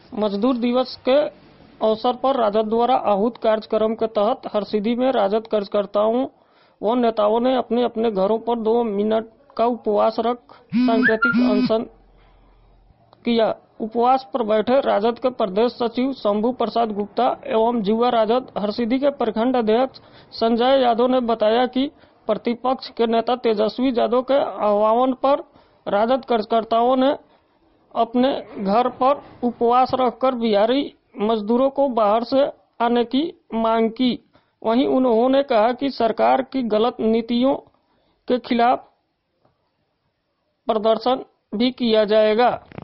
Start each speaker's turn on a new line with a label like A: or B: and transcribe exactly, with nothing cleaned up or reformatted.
A: मजदूर दिवस के अवसर पर राजद द्वारा आहूत कार्यक्रम के तहत हरसिद्धि में राजद कार्यकर्ताओं व नेताओं ने अपने अपने घरों पर दो मिनट का उपवास रख सांकेतिक अनशन किया। उपवास पर बैठे राजद के प्रदेश सचिव शंभू प्रसाद गुप्ता एवं युवा राजद हरसिद्धि के प्रखंड अध्यक्ष संजय यादव ने बताया कि प्रतिपक्ष के नेता तेजस्वी यादव के आह्वान पर राजद कार्यकर्ताओं ने अपने घर पर उपवास रखकर बिहारी मजदूरों को बाहर से आने की मांग की। वहीं उन्होंने कहा कि सरकार की गलत नीतियों के खिलाफ प्रदर्शन भी किया जाएगा।